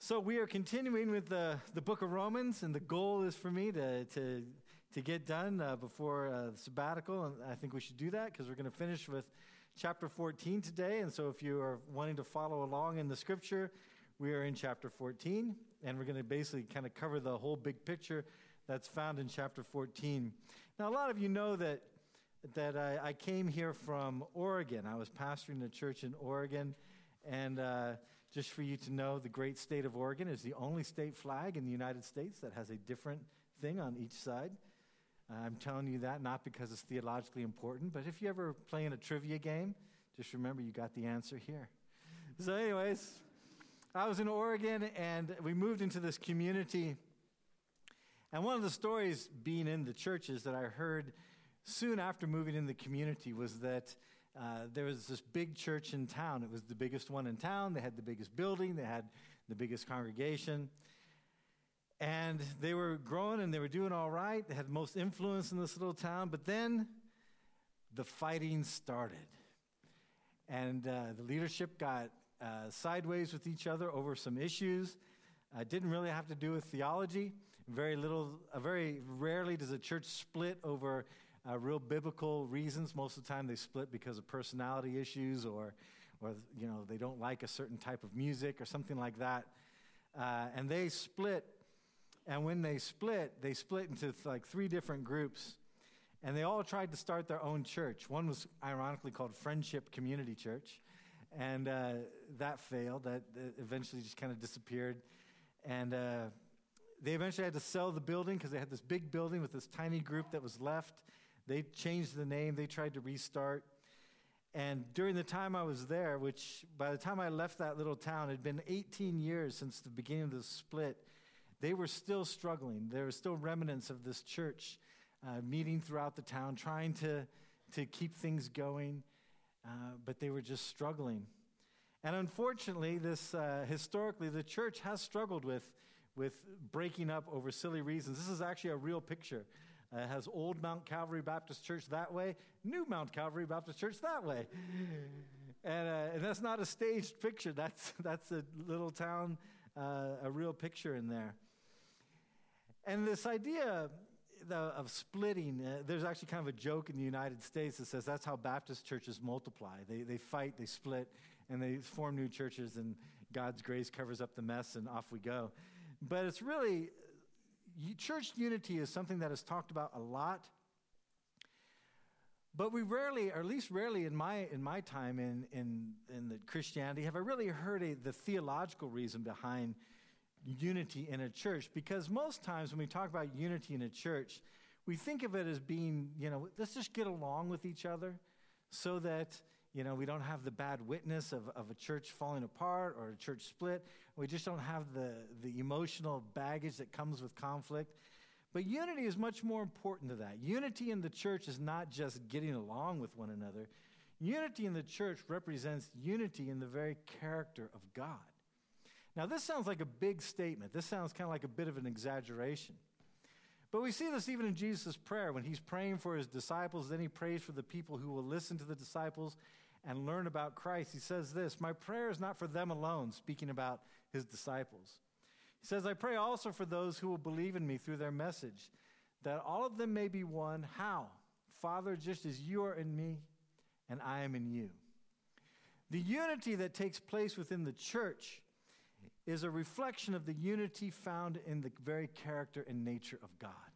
So we are continuing with the book of Romans, and the goal is for me to get done before the sabbatical, and I think we should do that because we're going to finish with chapter 14 today. And so if you are wanting to follow along in the scripture, we are in chapter 14, and we're going to basically kind of cover the whole big picture that's found in chapter 14. Now, a lot of you know that I came here from Oregon. I was pastoring a church in Oregon. And just for you to know, the great state of Oregon is the only state flag in the United States that has a different thing on each side. I'm telling you that not because it's theologically important, but if you ever play in a trivia game, just remember you got the answer here. So anyways, I was in Oregon, and we moved into this community. And one of the stories being in the churches that I heard soon after moving in the community was that there was this big church in town. It was the biggest one in town. They had the biggest building. They had the biggest congregation. And they were growing, and they were doing all right. They had the most influence in this little town. But then the fighting started. And the leadership got sideways with each other over some issues. It didn't really have to do with theology. Very rarely does a church split over real biblical reasons. Most of the time they split because of personality issues or they don't like a certain type of music or something like that. And they split. And when they split into like three different groups. And they all tried to start their own church. One was ironically called Friendship Community Church. And that failed. That eventually just kind of disappeared. And they eventually had to sell the building because they had this big building with this tiny group that was left. They changed the name. They tried to restart. And during the time I was there, which by the time I left that little town, it had been 18 years since the beginning of the split, they were still struggling. There were still remnants of this church meeting throughout the town, trying to keep things going, but they were just struggling. And unfortunately, historically, the church has struggled with breaking up over silly reasons. This is actually a real picture. It has old Mount Calvary Baptist Church that way, new Mount Calvary Baptist Church that way. And that's not a staged picture. That's a little town, a real picture in there. And this idea of splitting, there's actually kind of a joke in the United States that says that's how Baptist churches multiply. They fight, they split, and they form new churches, and God's grace covers up the mess, and off we go. But it's really, church unity is something that is talked about a lot. But we rarely, or at least rarely in my time in the Christianity, have I really heard the theological reason behind unity in a church. Because most times when we talk about unity in a church, we think of it as being, let's just get along with each other so that, we don't have the bad witness of a church falling apart or a church split. We just don't have the emotional baggage that comes with conflict. But unity is much more important than that. Unity in the church is not just getting along with one another. Unity in the church represents unity in the very character of God. Now, this sounds like a big statement. This sounds kind of like a bit of an exaggeration. But we see this even in Jesus' prayer. When he's praying for his disciples, then he prays for the people who will listen to the disciples and learn about Christ. He says this, "My prayer is not for them alone," speaking about his disciples. He says, "I pray also for those who will believe in me through their message, that all of them may be one." How? "Father, just as you are in me and I am in you." The unity that takes place within the church is a reflection of the unity found in the very character and nature of God.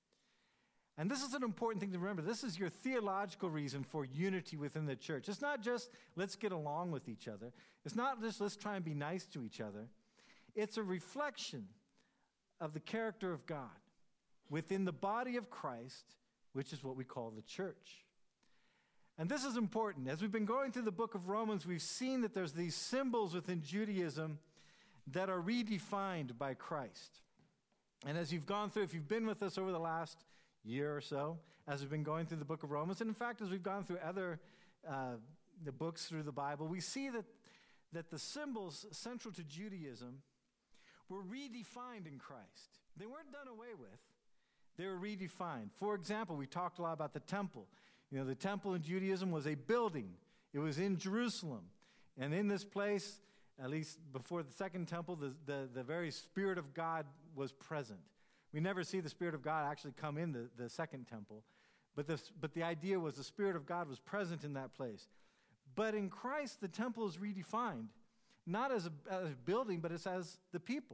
And this is an important thing to remember. This is your theological reason for unity within the church. It's not just let's get along with each other. It's not just let's try and be nice to each other. It's a reflection of the character of God within the body of Christ, which is what we call the church. And this is important. As we've been going through the book of Romans, we've seen that there's these symbols within Judaism that are redefined by Christ. And as you've gone through, if you've been with us over the last year or so, as we've been going through the book of Romans, and in fact, as we've gone through other the books through the Bible, we see that the symbols central to Judaism were redefined in Christ. They weren't done away with. They were redefined. For example, we talked a lot about the temple. The temple in Judaism was a building. It was in Jerusalem. And in this place, at least before the second temple, the very Spirit of God was present. We never see the Spirit of God actually come in the second temple. But the idea was the Spirit of God was present in that place. But in Christ, the temple is redefined, not as a building, but it's as the people.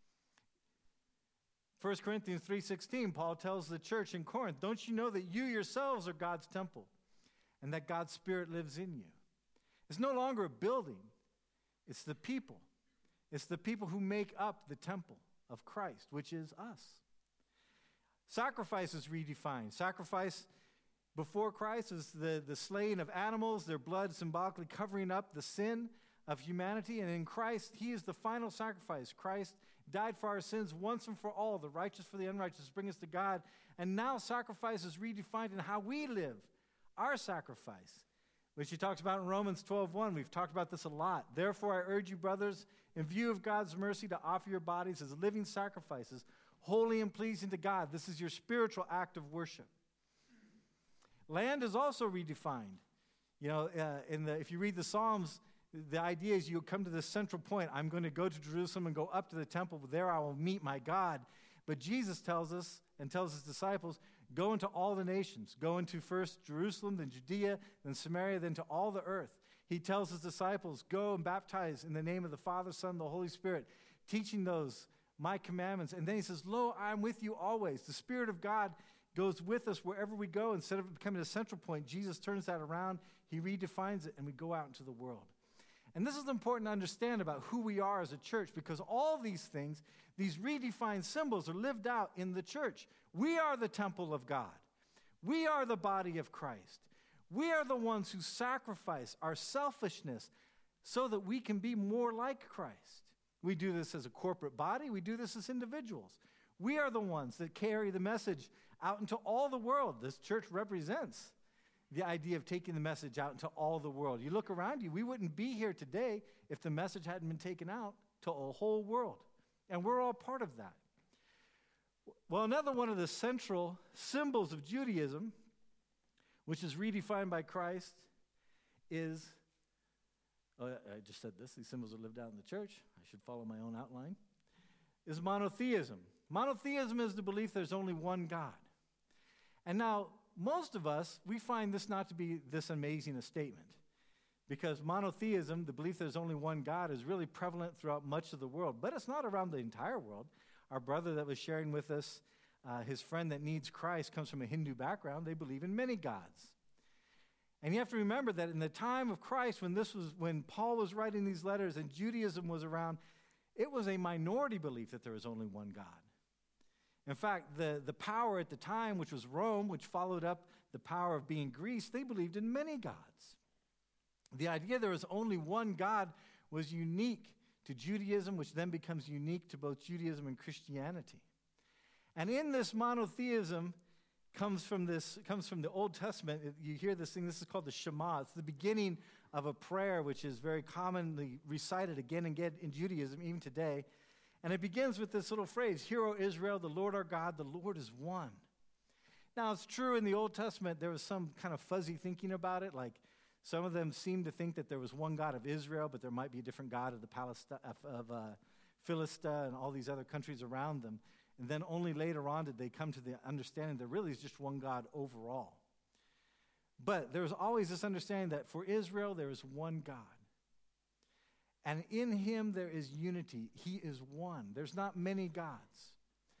1 Corinthians 3:16, Paul tells the church in Corinth, don't you know that you yourselves are God's temple and that God's Spirit lives in you? It's no longer a building. It's the people. It's the people who make up the temple of Christ, which is us. Sacrifice is redefined. Sacrifice before Christ is the slaying of animals, their blood symbolically covering up the sin of humanity. And in Christ, he is the final sacrifice. Christ died for our sins once and for all, the righteous for the unrighteous, to bring us to God. And now sacrifice is redefined in how we live, our sacrifice, which he talks about in Romans 12:1. We've talked about this a lot. Therefore, I urge you, brothers, in view of God's mercy, to offer your bodies as living sacrifices, holy and pleasing to God. This is your spiritual act of worship. Land is also redefined. You know, if you read the Psalms, the idea is you come to this central point. I'm going to go to Jerusalem and go up to the temple. There I will meet my God. But Jesus tells us and tells his disciples, go into all the nations. Go into first Jerusalem, then Judea, then Samaria, then to all the earth. He tells his disciples, go and baptize in the name of the Father, Son, and the Holy Spirit, teaching those my commandments. And then he says, lo, I am with you always. The Spirit of God goes with us wherever we go. Instead of becoming a central point, Jesus turns that around. He redefines it, and we go out into the world. And this is important to understand about who we are as a church, because all these things, these redefined symbols, are lived out in the church. We are the temple of God. We are the body of Christ. We are the ones who sacrifice our selfishness so that we can be more like Christ. We do this as a corporate body. We do this as individuals. We are the ones that carry the message out into all the world. This church represents the idea of taking the message out into all the world. You look around you, we wouldn't be here today if the message hadn't been taken out to a whole world. And we're all part of that. Well, another one of the central symbols of Judaism, which is redefined by Christ, is, I just said this, these symbols are lived out in the church. I should follow my own outline, is monotheism. Monotheism is the belief there's only one God. And now, most of us, we find this not to be this amazing a statement, because monotheism, the belief there's only one God, is really prevalent throughout much of the world, but it's not around the entire world. Our brother that was sharing with us, his friend that needs Christ, comes from a Hindu background. They believe in many gods. And you have to remember that in the time of Christ, when Paul was writing these letters and Judaism was around, it was a minority belief that there was only one God. In fact, the power at the time, which was Rome, which followed up the power of being Greece, they believed in many gods. The idea there was only one God was unique to Judaism, which then becomes unique to both Judaism and Christianity. And in this monotheism comes from the Old Testament. You hear this thing, this is called the Shema. It's the beginning of a prayer which is very commonly recited again and again in Judaism, even today. And it begins with this little phrase, Hear, O Israel, the Lord our God, the Lord is one. Now, it's true in the Old Testament there was some kind of fuzzy thinking about it, like some of them seemed to think that there was one God of Israel, but there might be a different God of Philistia and all these other countries around them. And then only later on did they come to the understanding there really is just one God overall. But there was always this understanding that for Israel there is one God. And in him there is unity. He is one. There's not many gods.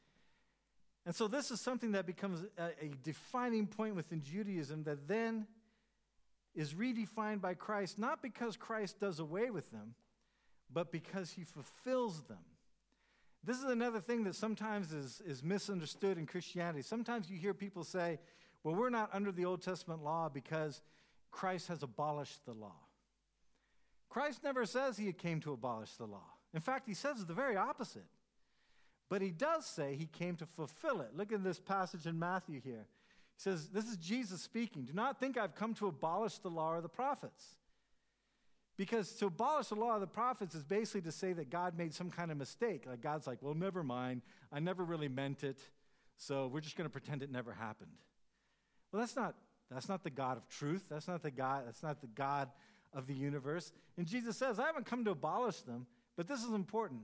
And so this is something that becomes a defining point within Judaism that then is redefined by Christ, not because Christ does away with them, but because he fulfills them. This is another thing that sometimes is misunderstood in Christianity. Sometimes you hear people say, well, we're not under the Old Testament law because Christ has abolished the law. Christ never says he came to abolish the law. In fact, he says the very opposite. But he does say he came to fulfill it. Look at this passage in Matthew here. He says, this is Jesus speaking. Do not think I've come to abolish the law or the prophets. Because to abolish the law of the prophets is basically to say that God made some kind of mistake. Like God's like, well, never mind. I never really meant it. So we're just going to pretend it never happened. Well, that's not the God of truth. That's not the God of the universe. And Jesus says, I haven't come to abolish them, but this is important.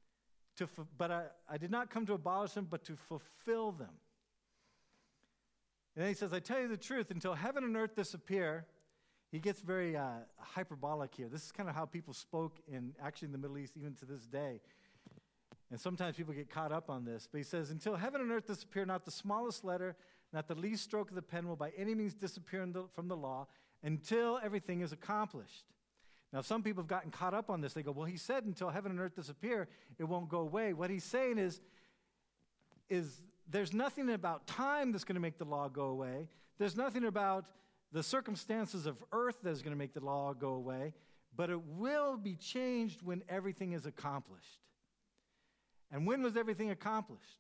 I did not come to abolish them, but to fulfill them. And then he says, I tell you the truth, until heaven and earth disappear. He gets very hyperbolic here. This is kind of how people spoke in the Middle East, even to this day. And sometimes people get caught up on this. But he says, until heaven and earth disappear, not the smallest letter, not the least stroke of the pen will by any means disappear from the law until everything is accomplished. Now, some people have gotten caught up on this. They go, well, he said until heaven and earth disappear, it won't go away. What he's saying is there's nothing about time that's going to make the law go away. There's nothing about the circumstances of earth that is going to make the law go away, but it will be changed when everything is accomplished. And when was everything accomplished?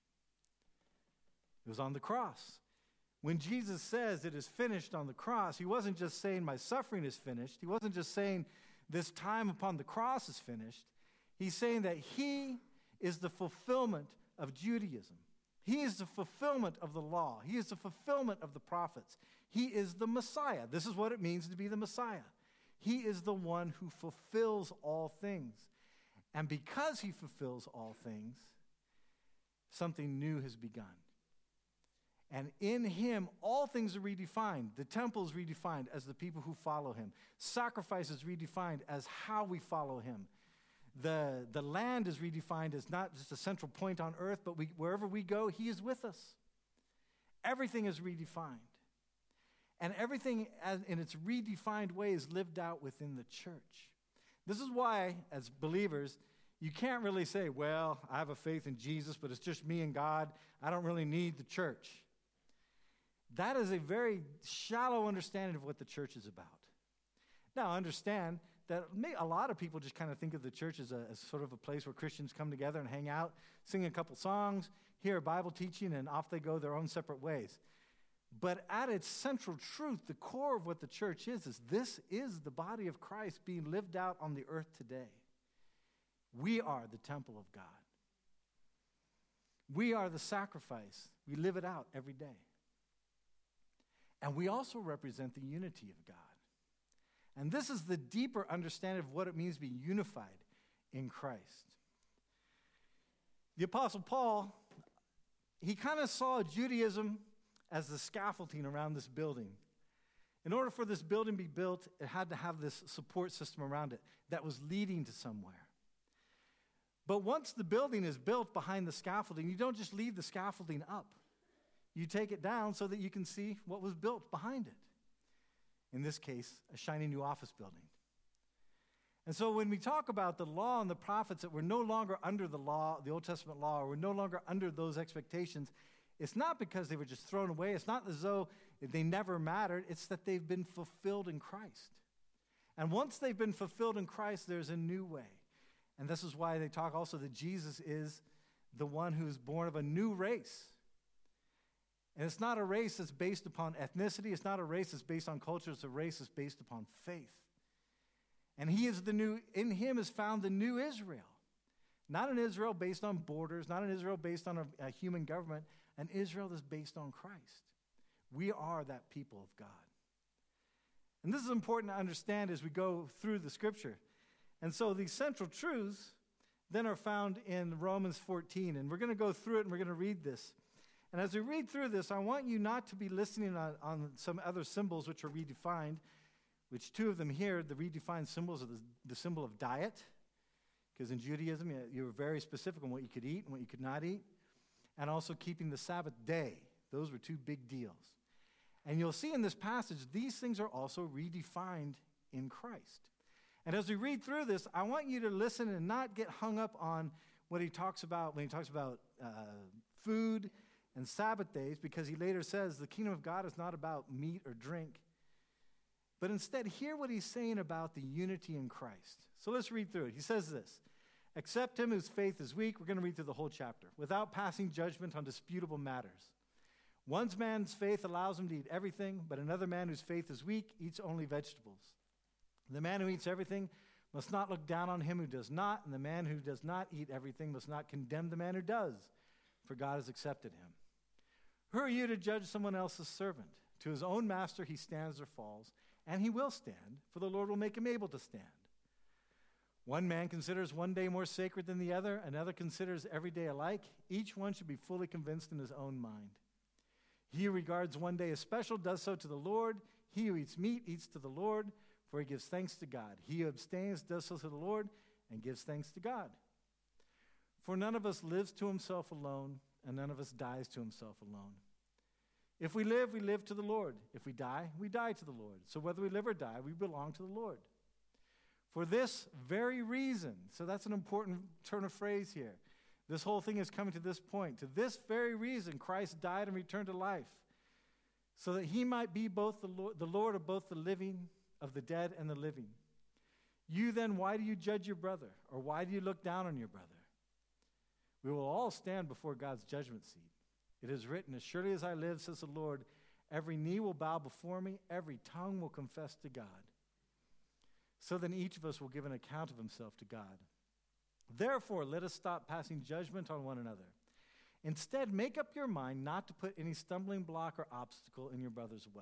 It was on the cross. When Jesus says it is finished on the cross, he wasn't just saying my suffering is finished. He wasn't just saying this time upon the cross is finished. He's saying that he is the fulfillment of Judaism. He is the fulfillment of the law. He is the fulfillment of the prophets. He is the Messiah. This is what it means to be the Messiah. He is the one who fulfills all things. And because he fulfills all things, something new has begun. And in him, all things are redefined. The temple is redefined as the people who follow him. Sacrifice is redefined as how we follow him. The land is redefined as not just a central point on earth, but wherever we go, he is with us. Everything is redefined. And everything in its redefined way is lived out within the church. This is why, as believers, you can't really say, well, I have a faith in Jesus, but it's just me and God. I don't really need the church. That is a very shallow understanding of what the church is about. Now, understand that a lot of people just kind of think of the church as sort of a place where Christians come together and hang out, sing a couple songs, hear a Bible teaching, and off they go their own separate ways. But at its central truth, the core of what the church is this is the body of Christ being lived out on the earth today. We are the temple of God. We are the sacrifice. We live it out every day. And we also represent the unity of God. And this is the deeper understanding of what it means to be unified in Christ. The Apostle Paul, he kind of saw Judaism as the scaffolding around this building. In order for this building to be built, it had to have this support system around it that was leading to somewhere. But once the building is built behind the scaffolding, you don't just leave the scaffolding up. You take it down so that you can see what was built behind it. In this case, a shiny new office building. And so when we talk about the law and the prophets, that we're no longer under the law, the Old Testament law, or we're no longer under those expectations, it's not because they were just thrown away. It's not as though they never mattered. It's that they've been fulfilled in Christ. And once they've been fulfilled in Christ, there's a new way. And this is why they talk also that Jesus is the one who is born of a new race. And it's not a race that's based upon ethnicity. It's not a race that's based on culture. It's a race that's based upon faith. And he is in him is found the new Israel. Not an Israel based on borders, not an Israel based on a human government, an Israel that's based on Christ. We are that people of God. And this is important to understand as we go through the scripture. And so these central truths then are found in Romans 14. And we're going to go through it and we're going to read this. And as we read through this, I want you not to be listening on some other symbols which are redefined, which two of them here, the redefined symbols are the symbol of diet, because in Judaism, you were very specific on what you could eat and what you could not eat, and also keeping the Sabbath day. Those were two big deals. And you'll see in this passage, these things are also redefined in Christ. And as we read through this, I want you to listen and not get hung up on what he talks about when he talks about food and Sabbath days, because he later says the kingdom of God is not about meat or drink, but instead hear what he's saying about the unity in Christ. So let's read through it. He says this, accept him whose faith is weak. We're going to read through the whole chapter. Without passing judgment on disputable matters. One man's faith allows him to eat everything, but another man whose faith is weak eats only vegetables. The man who eats everything must not look down on him who does not, and the man who does not eat everything must not condemn the man who does, for God has accepted him. Who are you to judge someone else's servant? To his own master he stands or falls, and he will stand, for the Lord will make him able to stand. One man considers one day more sacred than the other, another considers every day alike. Each one should be fully convinced in his own mind. He who regards one day as special does so to the Lord. He who eats meat eats to the Lord, for he gives thanks to God. He who abstains does so to the Lord and gives thanks to God. For none of us lives to himself alone, and none of us dies to himself alone. If we live to the Lord. If we die to the Lord. So whether we live or die, we belong to the Lord. For this very reason, so that's an important turn of phrase here. This whole thing is coming to this point. To this very reason, Christ died and returned to life, so that he might be both the Lord of both the living, of the dead and the living. You then, why do you judge your brother? Or why do you look down on your brother? We will all stand before God's judgment seat. It is written, as surely as I live, says the Lord, every knee will bow before me, every tongue will confess to God. So then each of us will give an account of himself to God. Therefore, let us stop passing judgment on one another. Instead, make up your mind not to put any stumbling block or obstacle in your brother's way.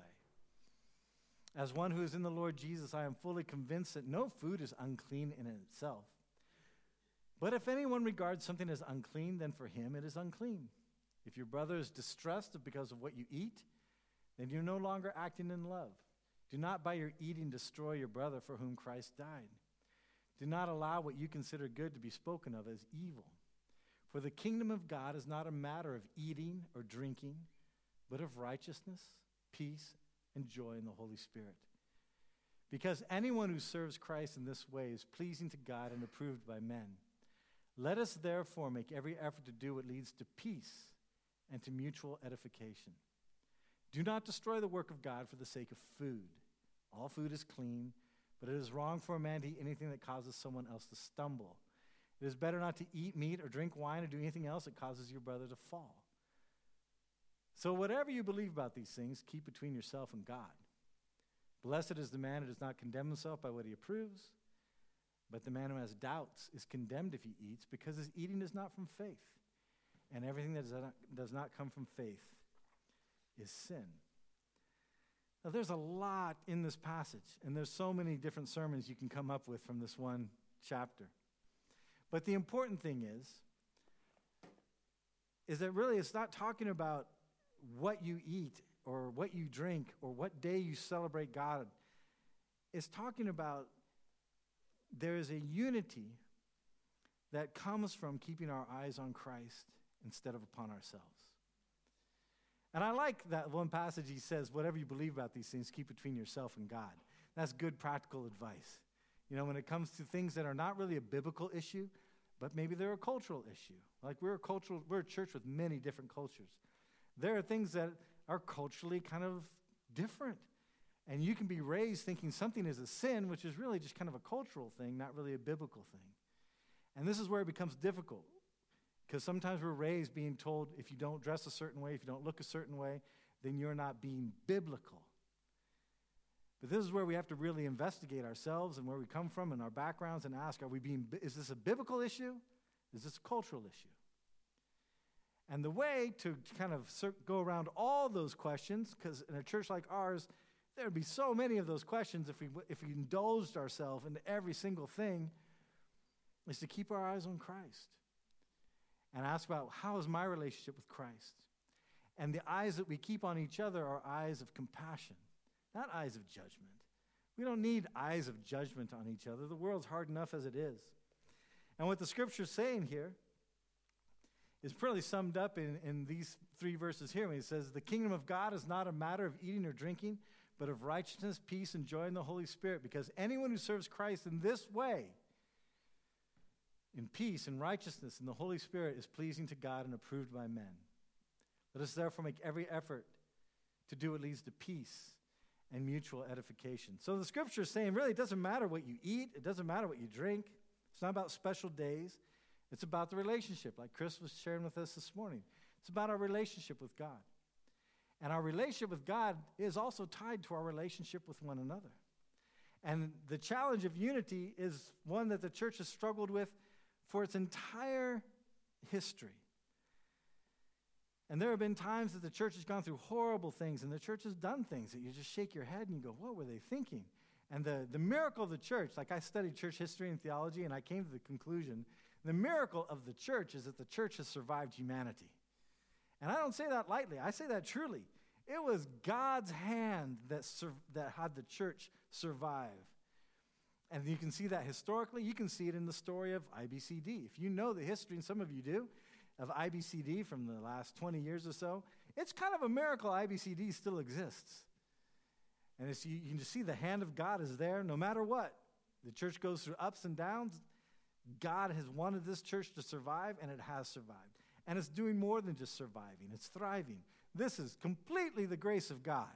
As one who is in the Lord Jesus, I am fully convinced that no food is unclean in itself. But if anyone regards something as unclean, then for him it is unclean. If your brother is distressed because of what you eat, then you're no longer acting in love. Do not by your eating destroy your brother for whom Christ died. Do not allow what you consider good to be spoken of as evil. For the kingdom of God is not a matter of eating or drinking, but of righteousness, peace, and joy in the Holy Spirit. Because anyone who serves Christ in this way is pleasing to God and approved by men. Let us therefore make every effort to do what leads to peace and to mutual edification. Do not destroy the work of God for the sake of food. All food is clean, but it is wrong for a man to eat anything that causes someone else to stumble. It is better not to eat meat or drink wine or do anything else that causes your brother to fall. So whatever you believe about these things, keep between yourself and God. Blessed is the man who does not condemn himself by what he approves, but the man who has doubts is condemned if he eats, because his eating is not from faith. And everything that does not come from faith is sin. Now, there's a lot in this passage, and there's so many different sermons you can come up with from this one chapter. But the important thing is that really it's not talking about what you eat or what you drink or what day you celebrate God. It's talking about there is a unity that comes from keeping our eyes on Christ instead of upon ourselves. And I like that one passage. He says, whatever you believe about these things, keep between yourself and God. That's good practical advice. You know, when it comes to things that are not really a biblical issue, but maybe they're a cultural issue. Like we're a church with many different cultures. There are things that are culturally kind of different. And you can be raised thinking something is a sin, which is really just kind of a cultural thing, not really a biblical thing. And this is where it becomes difficult. Because sometimes we're raised being told if you don't dress a certain way, if you don't look a certain way, then you're not being biblical. But this is where we have to really investigate ourselves and where we come from and our backgrounds and ask, is this a biblical issue? Is this a cultural issue? And the way to kind of go around all those questions, because in a church like ours, there would be so many of those questions if we indulged ourselves into every single thing, is to keep our eyes on Christ. And ask about, how is my relationship with Christ? And the eyes that we keep on each other are eyes of compassion, not eyes of judgment. We don't need eyes of judgment on each other. The world's hard enough as it is. And what the scripture's saying here is pretty summed up in these 3 verses here when he says, the kingdom of God is not a matter of eating or drinking, but of righteousness, peace, and joy in the Holy Spirit. Because anyone who serves Christ in this way, in peace and righteousness in the Holy Spirit, is pleasing to God and approved by men. Let us therefore make every effort to do what leads to peace and mutual edification. So the scripture is saying, really, it doesn't matter what you eat. It doesn't matter what you drink. It's not about special days. It's about the relationship, like Chris was sharing with us this morning. It's about our relationship with God. And our relationship with God is also tied to our relationship with one another. And the challenge of unity is one that the church has struggled with for its entire history. And there have been times that the church has gone through horrible things, and the church has done things that you just shake your head and you go, what were they thinking? And the miracle of the church, like I studied church history and theology, and I came to the conclusion, the miracle of the church is that the church has survived humanity. And I don't say that lightly. I say that truly. It was God's hand that had the church survive. And you can see that historically. You can see it in the story of IBCD. If you know the history, and some of you do, of IBCD from the last 20 years or so, it's kind of a miracle IBCD still exists. And you can just see the hand of God is there no matter what. The church goes through ups and downs. God has wanted this church to survive, and it has survived. And it's doing more than just surviving. It's thriving. This is completely the grace of God.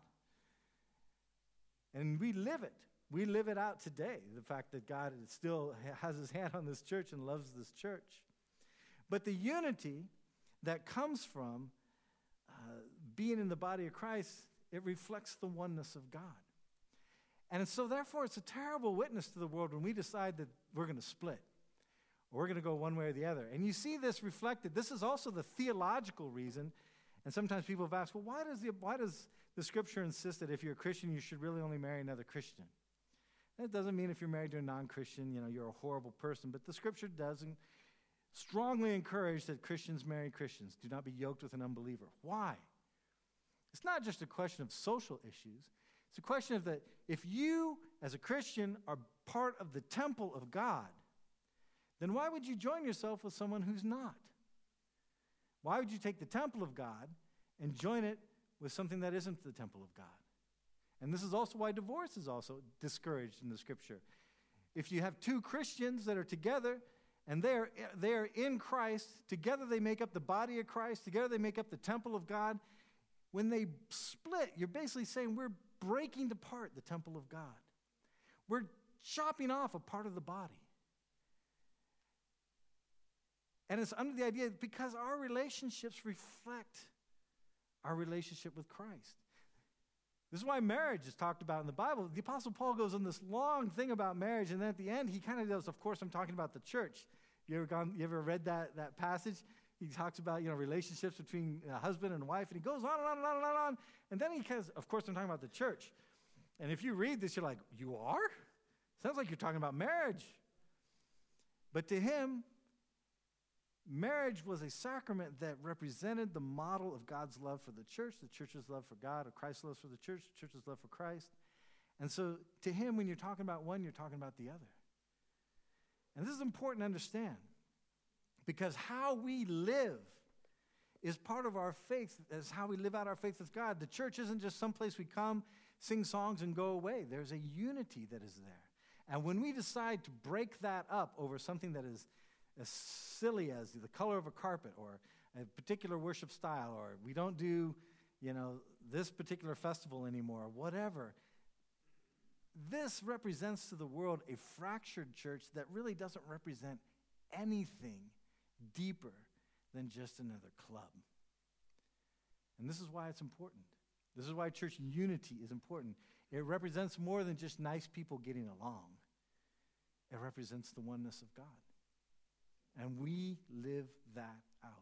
And we live it. We live it out today, the fact that God still has his hand on this church and loves this church. But the unity that comes from being in the body of Christ, it reflects the oneness of God. And so therefore, it's a terrible witness to the world when we decide that we're going to split, or we're going to go one way or the other. And you see this reflected. This is also the theological reason. And sometimes people have asked, well, why does the scripture insist that if you're a Christian, you should really only marry another Christian? And it doesn't mean if you're married to a non-Christian, you're a horrible person. But the scripture doesn't strongly encourage that Christians marry Christians. Do not be yoked with an unbeliever. Why? It's not just a question of social issues. It's a question of that if you, as a Christian, are part of the temple of God, then why would you join yourself with someone who's not? Why would you take the temple of God and join it with something that isn't the temple of God? And this is also why divorce is also discouraged in the scripture. If you have two Christians that are together and they are in Christ, together they make up the body of Christ, together they make up the temple of God. When they split, you're basically saying we're breaking apart the temple of God. We're chopping off a part of the body. And it's under the idea because our relationships reflect our relationship with Christ. This is why marriage is talked about in the Bible. The Apostle Paul goes on this long thing about marriage, and then at the end, he kind of does, of course, I'm talking about the church. You ever read that passage? He talks about, relationships between husband and wife, and he goes on and on and on and on. And then he says, of course, I'm talking about the church. And if you read this, you're like, you are? Sounds like you're talking about marriage. But to him, marriage was a sacrament that represented the model of God's love for the church's love for God, or Christ's love for the church's love for Christ. And so to him, when you're talking about one, you're talking about the other. And this is important to understand, because how we live is part of our faith, as how we live out our faith with God. The church isn't just some place we come, sing songs, and go away. There's a unity that is there. And when we decide to break that up over something that is as silly as the color of a carpet or a particular worship style, or we don't do, this particular festival anymore, whatever, this represents to the world a fractured church that really doesn't represent anything deeper than just another club. And this is why it's important. This is why church unity is important. It represents more than just nice people getting along. It represents the oneness of God. And we live that out.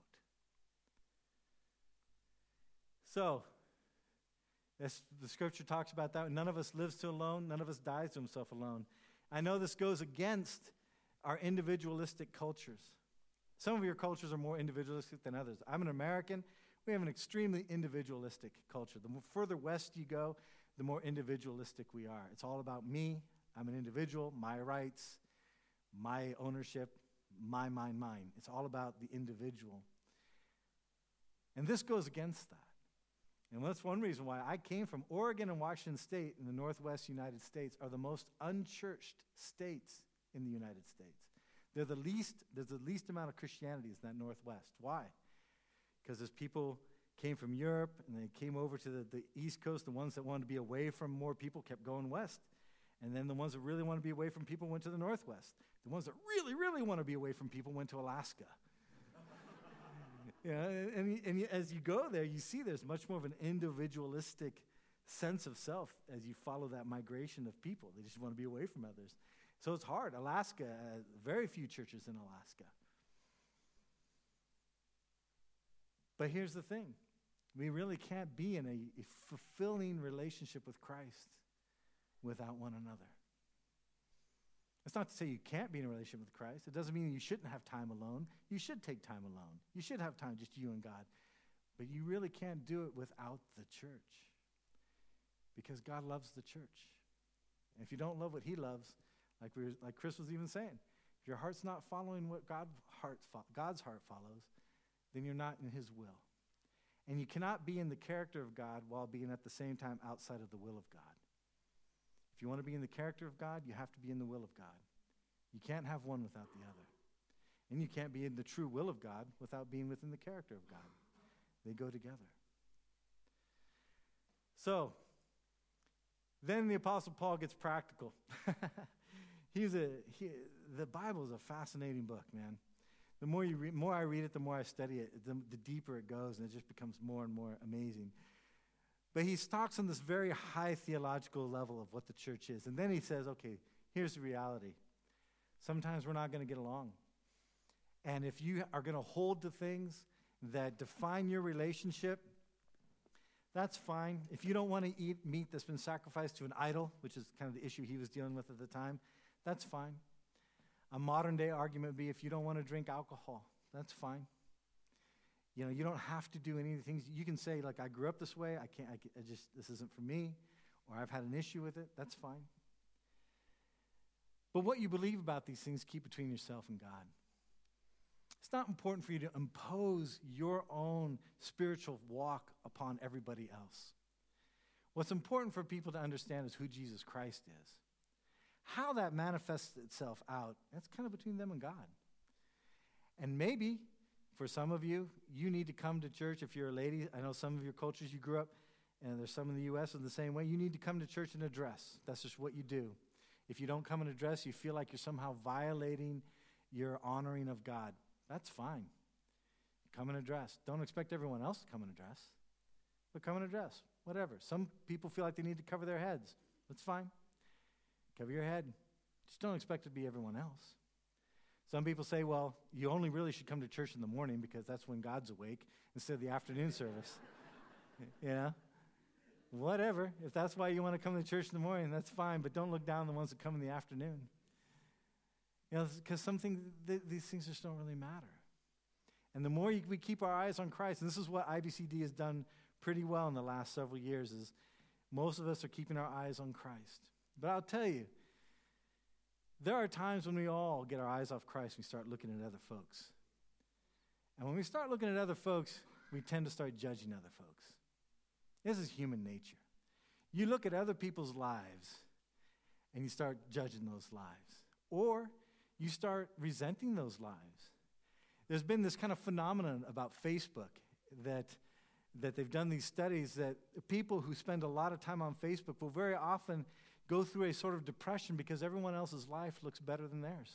So, as the scripture talks about that, none of us lives to alone, none of us dies to himself alone. I know this goes against our individualistic cultures. Some of your cultures are more individualistic than others. I'm an American. We have an extremely individualistic culture. The further west you go, the more individualistic we are. It's all about me. I'm an individual, my rights, my ownership, mine. It's all about the individual. And this goes against that. And that's one reason why I came from Oregon and Washington State in the Northwest United States are the most unchurched states in the United States. There's the least amount of Christianity in that Northwest. Why? Because as people came from Europe and they came over to the East Coast, the ones that wanted to be away from more people kept going west. And then the ones that really want to be away from people went to the Northwest. The ones that really, really want to be away from people went to Alaska. And as you go there, you see there's much more of an individualistic sense of self as you follow that migration of people. They just want to be away from others. So it's hard. Alaska, very few churches in Alaska. But here's the thing. We really can't be in a fulfilling relationship with Christ without one another. It's not to say you can't be in a relationship with Christ. It doesn't mean you shouldn't have time alone. You should take time alone. You should have time just you and God. But you really can't do it without the church, because God loves the church. And if you don't love what he loves, like Chris was even saying, if your heart's not following what God's heart follows, then you're not in his will. And you cannot be in the character of God while being at the same time outside of the will of God. If you want to be in the character of God, you have to be in the will of God. You can't have one without the other. And you can't be in the true will of God without being within the character of God. They go together. So, then the Apostle Paul gets practical. The Bible is a fascinating book, man. The more I read it, the more I study it, the deeper it goes, and it just becomes more and more amazing. But he talks on this very high theological level of what the church is. And then he says, okay, here's the reality. Sometimes we're not going to get along. And if you are going to hold to things that define your relationship, that's fine. If you don't want to eat meat that's been sacrificed to an idol, which is kind of the issue he was dealing with at the time, that's fine. A modern day argument would be if you don't want to drink alcohol, that's fine. You know, you don't have to do any of the things. You can say, like, I grew up this way, this isn't for me, or I've had an issue with it, that's fine. But what you believe about these things, keep between yourself and God. It's not important for you to impose your own spiritual walk upon everybody else. What's important for people to understand is who Jesus Christ is. How that manifests itself out, that's kind of between them and God. And maybe, for some of you, you need to come to church if you're a lady. I know some of your cultures you grew up, and there's some in the U.S. in the same way. You need to come to church in a dress. That's just what you do. If you don't come in a dress, you feel like you're somehow violating your honoring of God. That's fine. Come in a dress. Don't expect everyone else to come in a dress, but come in a dress, whatever. Some people feel like they need to cover their heads. That's fine. Cover your head. Just don't expect it to be everyone else. Some people say, well, you only really should come to church in the morning because that's when God's awake instead of the afternoon service. You know? Whatever. If that's why you want to come to church in the morning, that's fine, but don't look down on the ones that come in the afternoon. You know, because these things just don't really matter. And the more we keep our eyes on Christ, and this is what IBCD has done pretty well in the last several years, is most of us are keeping our eyes on Christ. But I'll tell you, there are times when we all get our eyes off Christ and we start looking at other folks. And when we start looking at other folks, we tend to start judging other folks. This is human nature. You look at other people's lives and you start judging those lives. Or you start resenting those lives. There's been this kind of phenomenon about Facebook that they've done these studies that people who spend a lot of time on Facebook will very often go through a sort of depression because everyone else's life looks better than theirs.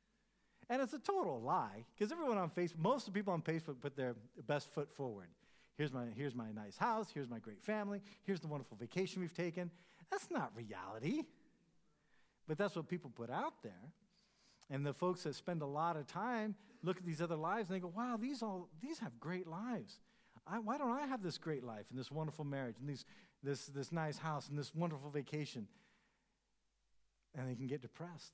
And it's a total lie, because everyone on Facebook, most of the people on Facebook put their best foot forward. Here's my nice house, here's my great family, here's the wonderful vacation we've taken. That's not reality. But that's what people put out there. And the folks that spend a lot of time look at these other lives and they go, wow, these have great lives. Why don't I have this great life and this wonderful marriage and this nice house and this wonderful vacation? And they can get depressed.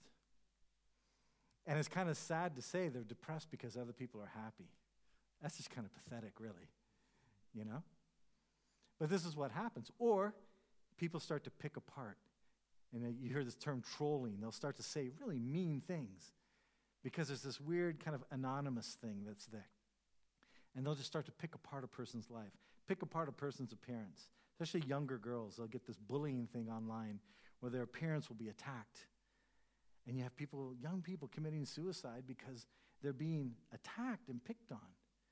And it's kind of sad to say they're depressed because other people are happy. That's just kind of pathetic, really, you know? But this is what happens. Or people start to pick apart. And you hear this term trolling. They'll start to say really mean things because there's this weird kind of anonymous thing that's there. And they'll just start to pick apart a person's life, pick apart a person's appearance. Especially younger girls, they'll get this bullying thing online where their appearance will be attacked. And you have young people committing suicide because they're being attacked and picked on.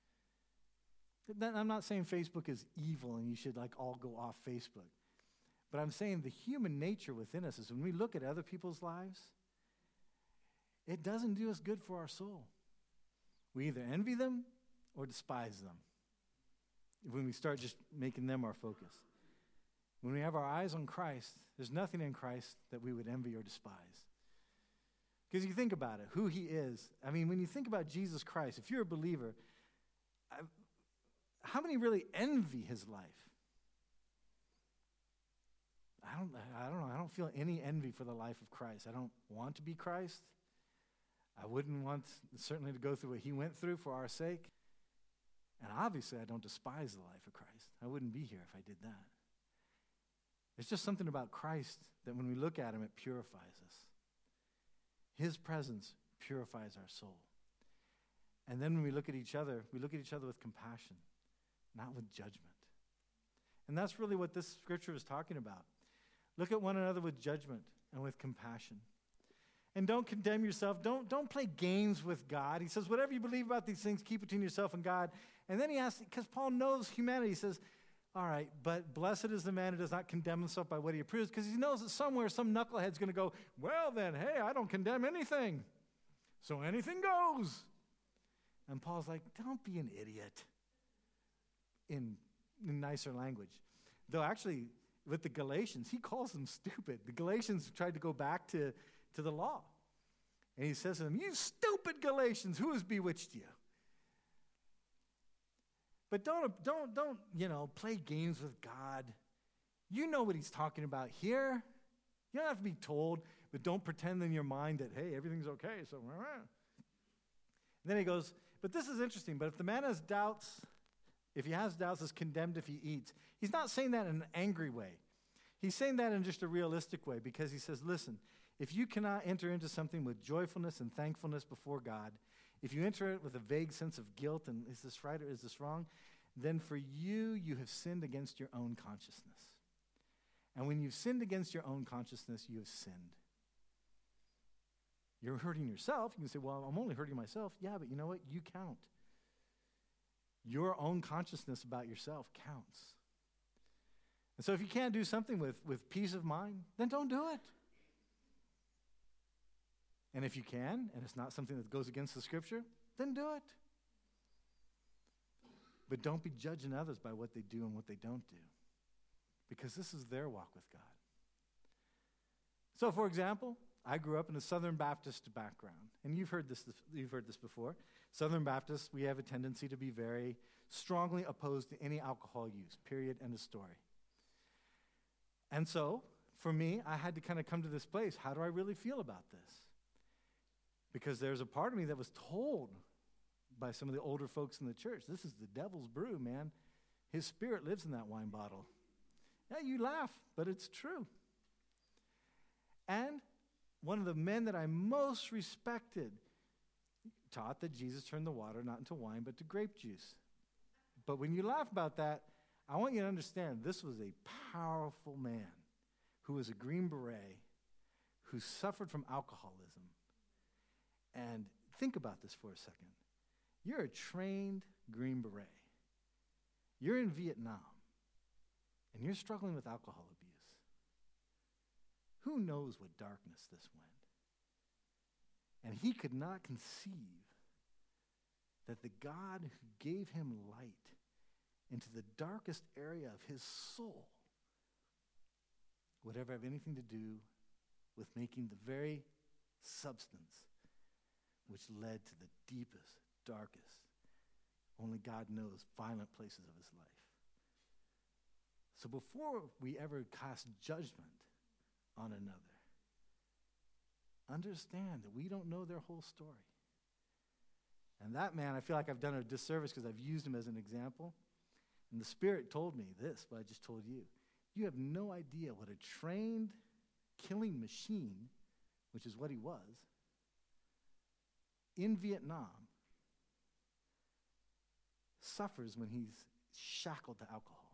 I'm not saying Facebook is evil and you should all go off Facebook. But I'm saying the human nature within us is when we look at other people's lives, it doesn't do us good for our soul. We either envy them or despise them when we start just making them our focus. When we have our eyes on Christ, there's nothing in Christ that we would envy or despise. Because you think about it, who he is. I mean, when you think about Jesus Christ, if you're a believer, how many really envy his life? I don't know. I don't feel any envy for the life of Christ. I don't want to be Christ. I wouldn't want certainly to go through what he went through for our sake. And obviously, I don't despise the life of Christ. I wouldn't be here if I did that. There's just something about Christ that when we look at him, it purifies us. His presence purifies our soul. And then when we look at each other with compassion, not with judgment. And that's really what this scripture is talking about. Look at one another with judgment and with compassion. And don't condemn yourself. Don't play games with God. He says, whatever you believe about these things, keep between yourself and God. And then he asks, because Paul knows humanity, he says, all right, but blessed is the man who does not condemn himself by what he approves, because he knows that somewhere some knucklehead's going to go, well then, hey, I don't condemn anything. So anything goes. And Paul's like, don't be an idiot in nicer language. Though actually, with the Galatians, he calls them stupid. The Galatians tried to go back to the law. And he says to them, you stupid Galatians, who has bewitched you? But don't play games with God. You know what he's talking about here. You don't have to be told, but don't pretend in your mind that, hey, everything's okay. So, and then he goes, but this is interesting. But if the man has doubts, if he has doubts, is condemned if he eats. He's not saying that in an angry way. He's saying that in just a realistic way, because he says, listen, if you cannot enter into something with joyfulness and thankfulness before God, if you enter it with a vague sense of guilt and is this right or is this wrong, then for you have sinned against your own consciousness. And when you've sinned against your own consciousness, you have sinned. You're hurting yourself. You can say, well, I'm only hurting myself. Yeah, but you know what? You count. Your own consciousness about yourself counts. And so if you can't do something with peace of mind, then don't do it. And if you can, and it's not something that goes against the scripture, then do it. But don't be judging others by what they do and what they don't do, because this is their walk with God. So, for example, I grew up in a Southern Baptist background, and you've heard this before. Southern Baptists, we have a tendency to be very strongly opposed to any alcohol use, period, end of story. And so, for me, I had to kind of come to this place. How do I really feel about this? Because there's a part of me that was told by some of the older folks in the church, this is the devil's brew, man. His spirit lives in that wine bottle. Yeah, you laugh, but it's true. And one of the men that I most respected taught that Jesus turned the water not into wine, but to grape juice. But when you laugh about that, I want you to understand this was a powerful man who was a Green Beret, who suffered from alcoholism. And think about this for a second. You're a trained Green Beret. You're in Vietnam, and you're struggling with alcohol abuse. Who knows what darkness this went? And he could not conceive that the God who gave him light into the darkest area of his soul would ever have anything to do with making the very substance which led to the deepest, darkest, only God knows, violent places of his life. So before we ever cast judgment on another, understand that we don't know their whole story. And that man, I feel like I've done a disservice because I've used him as an example. And the Spirit told me this, what I just told you. You have no idea what a trained killing machine, which is what he was, in Vietnam, suffers when he's shackled to alcohol.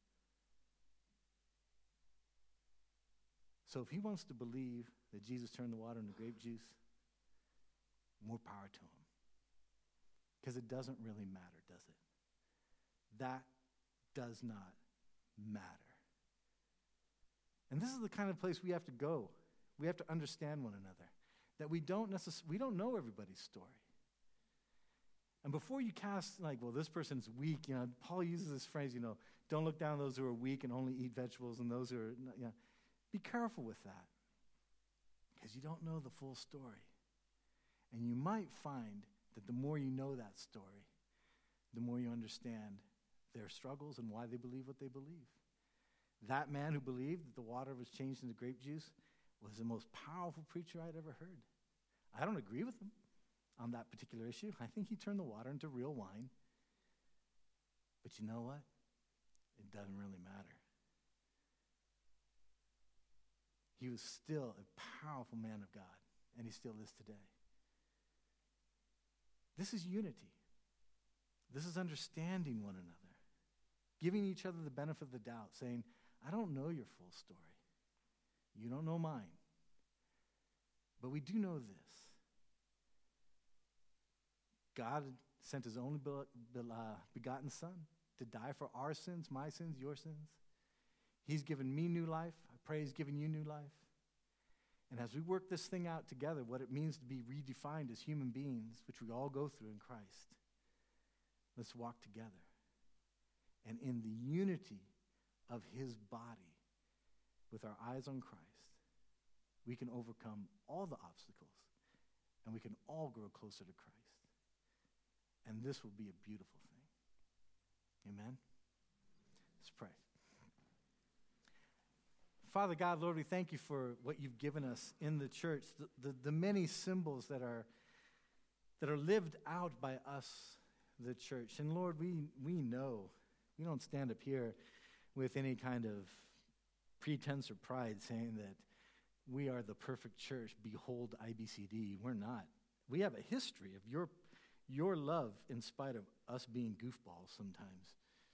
So if he wants to believe that Jesus turned the water into grape juice, more power to him. Because it doesn't really matter, does it? That does not matter. And this is the kind of place we have to go. We have to understand one another. That we don't know everybody's story. And before you cast, like, well, this person's weak, Paul uses this phrase, don't look down on those who are weak and only eat vegetables and those who are, be careful with that. Because you don't know the full story. And you might find that the more you know that story, the more you understand their struggles and why they believe what they believe. That man who believed that the water was changed into grape juice was the most powerful preacher I'd ever heard. I don't agree with him on that particular issue. I think he turned the water into real wine. But you know what? It doesn't really matter. He was still a powerful man of God, and he still is today. This is unity. This is understanding one another, giving each other the benefit of the doubt, saying, I don't know your full story. You don't know mine. But we do know this. God sent his only begotten Son to die for our sins, my sins, your sins. He's given me new life. I pray he's given you new life. And as we work this thing out together, what it means to be redefined as human beings, which we all go through in Christ, let's walk together. And in the unity of his body, with our eyes on Christ, we can overcome all the obstacles, and we can all grow closer to Christ. And this will be a beautiful thing. Amen? Let's pray. Father God, Lord, we thank you for what you've given us in the church, the many symbols that are lived out by us, the church. And Lord, we know, we don't stand up here with any kind of pretense or pride saying that we are the perfect church, behold IBCD. We're not. We have a history of your love in spite of us being goofballs sometimes.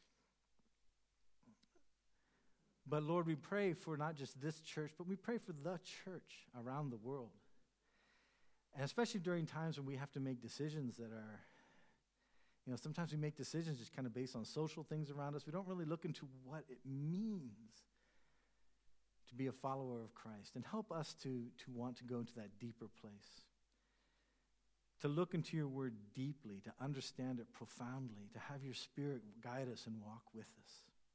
But Lord, we pray for not just this church, but we pray for the church around the world. And especially during times when we have to make decisions that are, sometimes we make decisions just kind of based on social things around us. We don't really look into what it means to be a follower of Christ. And help us to want to go into that deeper place, to look into your word deeply, to understand it profoundly, to have your Spirit guide us and walk with us.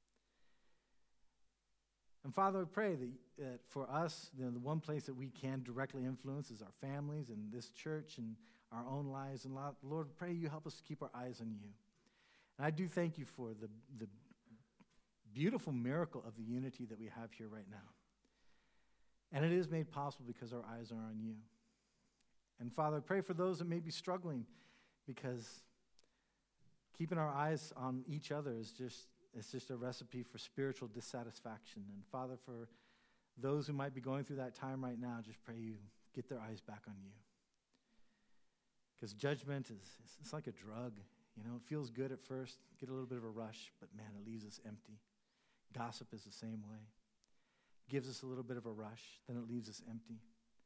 And Father, I pray that for us, the one place that we can directly influence is our families and this church and our own lives. And Lord, pray you help us to keep our eyes on you. And I do thank you for the beautiful miracle of the unity that we have here right now. And it is made possible because our eyes are on you. And Father, I pray for those that may be struggling, because keeping our eyes on each other is just a recipe for spiritual dissatisfaction. And Father, for those who might be going through that time right now, just pray you get their eyes back on you. Because judgment it's like a drug. It feels good at first, get a little bit of a rush, but man, it leaves us empty. Gossip is the same way. Gives us a little bit of a rush, then it leaves us empty.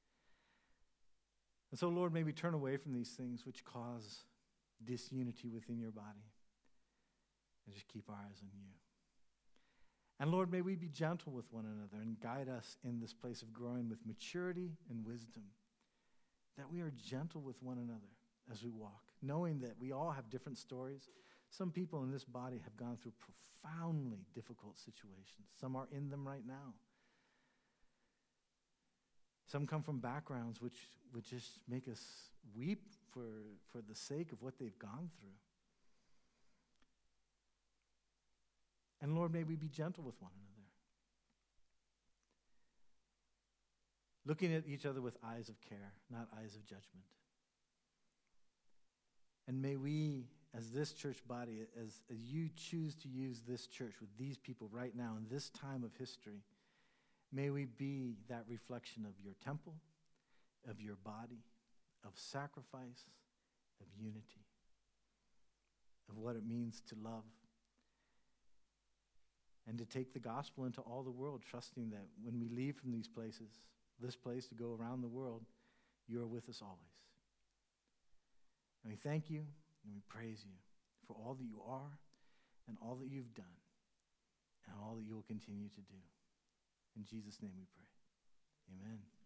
And so, Lord, may we turn away from these things which cause disunity within your body and just keep our eyes on you. And Lord, may we be gentle with one another and guide us in this place of growing with maturity and wisdom, that we are gentle with one another as we walk, knowing that we all have different stories. Some people in this body have gone through profoundly difficult situations. Some are in them right now. Some come from backgrounds which would just make us weep for the sake of what they've gone through. And Lord, may we be gentle with one another, looking at each other with eyes of care, not eyes of judgment. And may we, as this church body, as you choose to use this church with these people right now in this time of history, may we be that reflection of your temple, of your body, of sacrifice, of unity, of what it means to love, and to take the gospel into all the world, trusting that when we leave from these places, this place to go around the world, you are with us always. And we thank you and we praise you for all that you are and all that you've done and all that you will continue to do. In Jesus' name we pray. Amen.